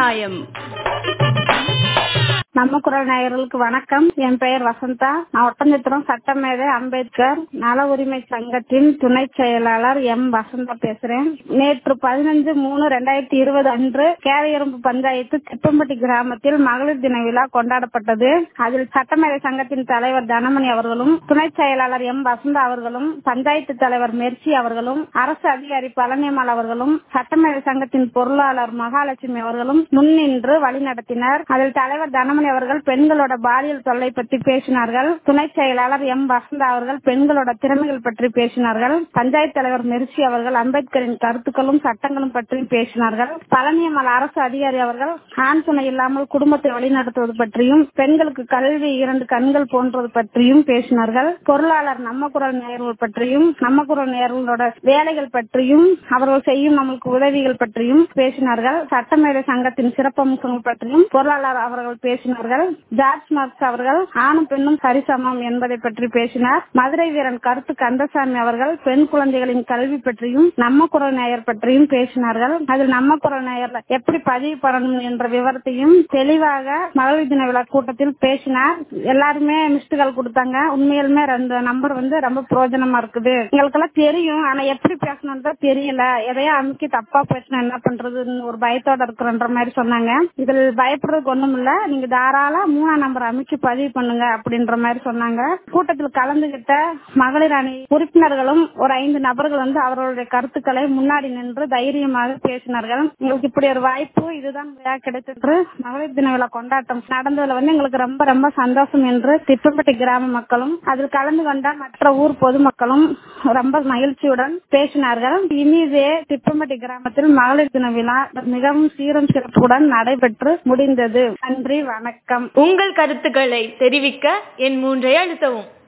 நியாயம். நம்ம குரல் நேயர்களுக்கு வணக்கம். என் பெயர் வசந்தா. நான் ஒட்டஞ்சத்திரம் சட்டமேதை அம்பேத்கர் நல உரிமை சங்கத்தின் துணை செயலாளர் எம் வசந்தா பேசுறேன். நேற்று 15/3/2020 அன்று கேரையரும்பு பஞ்சாயத்து திப்பம்பட்டி கிராமத்தில் மகளிர் தின விழா கொண்டாடப்பட்டது. அதில் சட்டமேதை சங்கத்தின் தலைவர் தனமணி அவர்களும், துணை செயலாளர் எம் வசந்தா அவர்களும், பஞ்சாயத்து தலைவர் மெர்சி அவர்களும், அரசு அதிகாரி பழனியம்மாள் அவர்களும், சட்டமேதை சங்கத்தின் பொருளாளர் மகாலட்சுமி அவர்களும் முன்னின்று வழிநடத்தினர். அதில் தலைவர் தனமணி அவர்கள் பெண்களோட பாலியல் தொல்லை பற்றி பேசினார்கள். துணை செயலாளர் எம் வசந்தா அவர்கள் பெண்களோட திறமைகள் பற்றி பேசினார்கள். பஞ்சாயத்து தலைவர் மெர்சி அவர்கள் அம்பேத்கரின் கருத்துக்களும் சட்டங்களும் பற்றி பேசினார்கள். பழனியம்மாள் அரசு அதிகாரி அவர்கள் ஆண் துணை இல்லாமல் குடும்பத்தை வழிநடத்துவது பற்றியும், பெண்களுக்கு கல்வி 2 கண்கள் போன்றது பற்றியும் பேசினார்கள். பொருளாளர் நம்ம குரல் நேயர்கள் பற்றியும், நம்ம குரல் நேயர்களோட வேலைகள் பற்றியும், அவர்கள் செய்யும் நமக்கு உதவிகள் பற்றியும் பேசினார்கள். சட்டமேதை சங்கத்தின் சிறப்பம்சங்கள் பற்றியும் பொருளாளர் அவர்கள் பேசினார்கள். ஜார்ஜ் மார்க்ஸ் அவர்கள் ஆணும் பெண்ணும் சரிசமம் என்பதை பற்றி பேசினார். மதுரை வீரன் கருத்து கந்தசாமி அவர்கள் பெண் குழந்தைகளின் கல்வி பற்றியும், நம்ம குரல் நேயர் பற்றியும் பேசினார்கள். அதில் நம்ம குரல் நேயர் எப்படி பதிவு பண்ணணும் என்ற விவரத்தையும் தெளிவாக மகளிர் தின விழா கூட்டத்தில் பேசினார். எல்லாருமே மிஸ்டுகள் கொடுத்தாங்க. உண்மையிலுமே 2 நம்பர் ரொம்ப பிரயோஜனமா இருக்குது. எங்களுக்கெல்லாம் தெரியும், ஆனா எப்படி பேசணும்னு தான் தெரியல. எதையா அமுக்கி தப்பா பேசினா என்ன பண்றதுன்னு ஒரு பயத்தோட இருக்கிறன்ற மாதிரி சொன்னாங்க. இதில் பயப்படுறதுக்கு ஒண்ணும் இல்ல, நீங்க தாராள 3ஆம் நம்பர் அமைச்சு பதிவு பண்ணுங்க அப்படின்ற மாதிரி சொன்னாங்க. கூட்டத்தில் கலந்துகிட்ட மகளிர் அணி உறுப்பினர்களும் ஒரு 5 நபர்கள் அவர்களுடைய கருத்துக்களை முன்னாடி நின்று தைரியமாக பேசினார்கள். எங்களுக்கு இப்படி ஒரு வாய்ப்பு இதுதான் கிடைத்தது. மகளிர் தின விழா கொண்டாட்டம் நடந்ததுல எங்களுக்கு ரொம்ப ரொம்ப சந்தோஷம் என்று திப்பம்பட்டி கிராம மக்களும் அதில் கலந்து கொண்ட மற்ற ஊர் பொதுமக்களும் ரொம்ப மகிழ்ச்சியுடன் பேசினார்கள். இனிதே திப்பம்பட்டி கிராமத்தில் மகளிர் தின விழா மிகவும் சீரும் சிறப்புடன் நடைபெற்று முடிந்தது. நன்றி, வணக்கம். உங்கள் கருத்துக்களை தெரிவிக்க என் 3 அழுத்தவும்.